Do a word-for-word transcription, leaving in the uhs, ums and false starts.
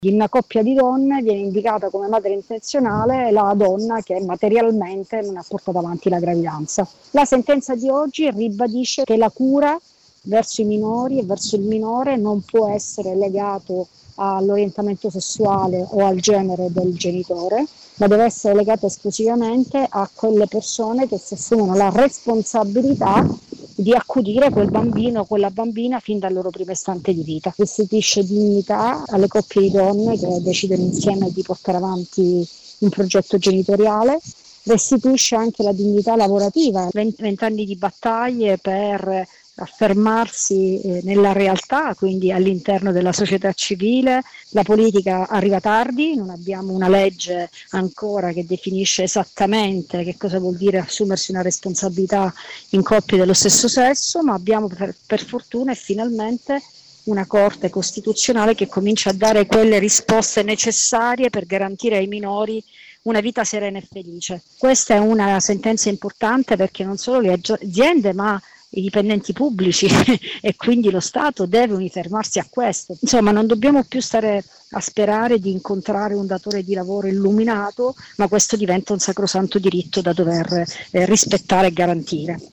In una coppia di donne viene indicata come madre intenzionale la donna che materialmente non ha portato avanti la gravidanza. La sentenza di oggi ribadisce che la cura verso i minori e verso il minore non può essere legato all'orientamento sessuale o al genere del genitore, ma deve essere legata esclusivamente a quelle persone che si assumono la responsabilità di accudire quel bambino o quella bambina fin dal loro primo istante di vita. Restituisce dignità alle coppie di donne che decidono insieme di portare avanti un progetto genitoriale, restituisce anche la dignità lavorativa, vent'anni di battaglie per affermarsi eh, nella realtà, quindi all'interno della società civile. La politica arriva tardi, non abbiamo una legge ancora che definisce esattamente che cosa vuol dire assumersi una responsabilità in coppie dello stesso sesso, ma abbiamo per, per fortuna e finalmente una Corte Costituzionale che comincia a dare quelle risposte necessarie per garantire ai minori una vita serena e felice. Questa è una sentenza importante perché non solo le aziende ma i dipendenti pubblici e quindi lo Stato deve uniformarsi a questo. Insomma, non dobbiamo più stare a sperare di incontrare un datore di lavoro illuminato, ma questo diventa un sacrosanto diritto da dover eh, rispettare e garantire.